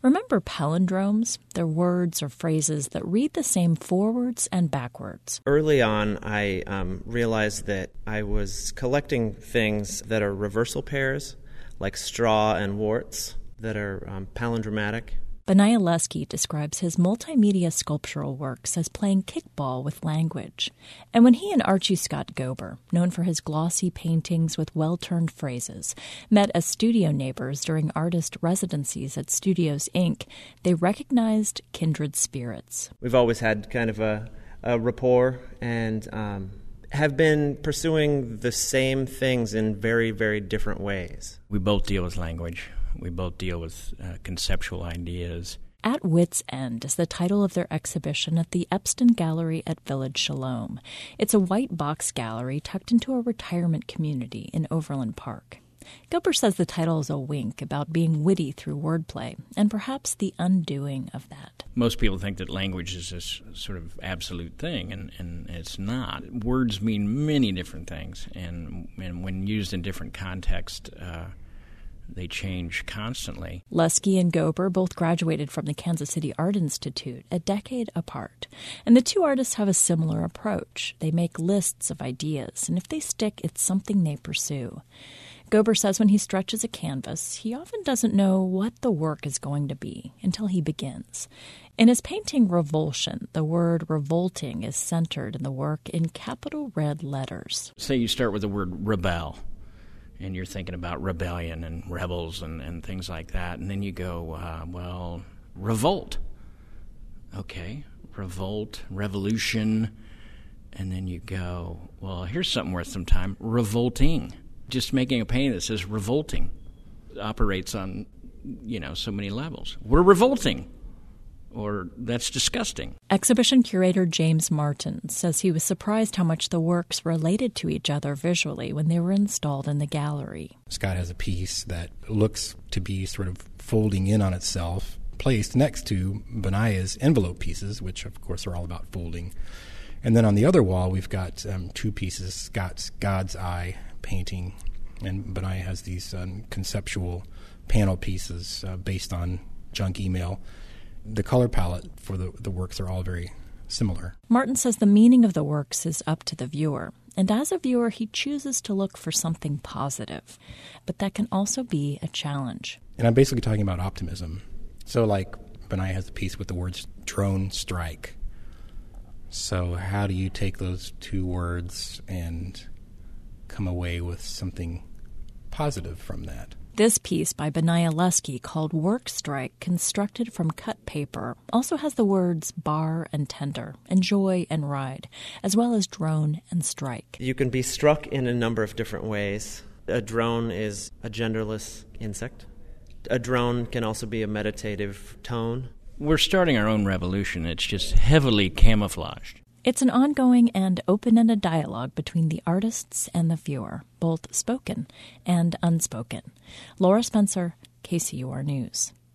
Remember palindromes? They're words or phrases that read the same forwards and backwards. Early on, I realized that I was collecting things that are reversal pairs, like straw and warts, that are palindromatic. Benaiah Lesky describes his multimedia sculptural works as playing kickball with language. And when he and Archie Scott Gober, known for his glossy paintings with well-turned phrases, met as studio neighbors during artist residencies at Studios, Inc., they recognized kindred spirits. We've always had kind of a rapport and have been pursuing the same things in very, very different ways. We both deal with language. We both deal with conceptual ideas. At Wit's End is the title of their exhibition at the Epstein Gallery at Village Shalom. It's a white box gallery tucked into a retirement community in Overland Park. Gober says the title is a wink about being witty through wordplay, and perhaps the undoing of that. Most people think that language is this sort of absolute thing, and it's not. Words mean many different things, and when used in different contexts, they change constantly. Lesky and Gober both graduated from the Kansas City Art Institute a decade apart. And the two artists have a similar approach. They make lists of ideas, and if they stick, it's something they pursue. Gober says when he stretches a canvas, he often doesn't know what the work is going to be until he begins. In his painting Revulsion, the word revolting is centered in the work in capital red letters. Say you start with the word rebel, and you're thinking about rebellion and rebels and things like that, and then you go, revolt. Okay, revolt, revolution, and then you go, well, here's something worth some time, revolting. Just making a painting that says revolting operates on, so many levels. We're revolting. Or that's disgusting. Exhibition curator James Martin says he was surprised how much the works related to each other visually when they were installed in the gallery. Scott has a piece that looks to be sort of folding in on itself, placed next to Benaiah's envelope pieces, which of course are all about folding. And then on the other wall, we've got two pieces, Scott's God's Eye painting, and Benaiah has these conceptual panel pieces based on junk email. The color palette for the works are all very similar. Martin says the meaning of the works is up to the viewer, and as a viewer, he chooses to look for something positive. But that can also be a challenge. And I'm basically talking about optimism. So like Benaiah has a piece with the words drone strike. So how do you take those two words and come away with something positive from that? This piece by Benaiah Lesky, called Work Strike, constructed from cut paper, also has the words bar and tender, enjoy and ride, as well as drone and strike. You can be struck in a number of different ways. A drone is a genderless insect. A drone can also be a meditative tone. We're starting our own revolution. It's just heavily camouflaged. It's an ongoing and open-ended dialogue between the artists and the viewer, both spoken and unspoken. Laura Spencer, KCUR News.